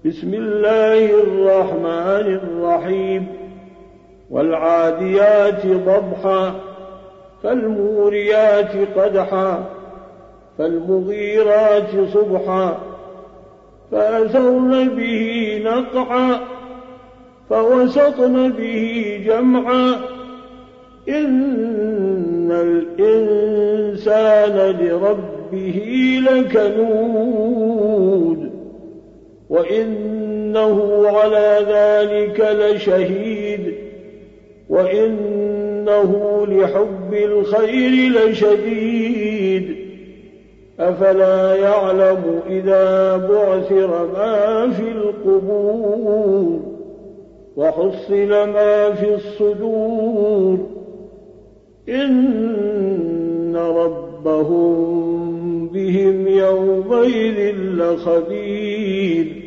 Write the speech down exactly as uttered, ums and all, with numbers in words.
بسم الله الرحمن الرحيم والعاديات ضبحا فالموريات قدحا فالمغيرات صبحا فأثرن به نقعا فوسطن به جمعا إن الإنسان لربه لكنود وإنه على ذلك لشهيد وإنه لحب الخير لشديد أفلا يعلم إذا بعثر ما في القبور وحصل ما في الصدور إن ربهم بهم يومئذ لخبير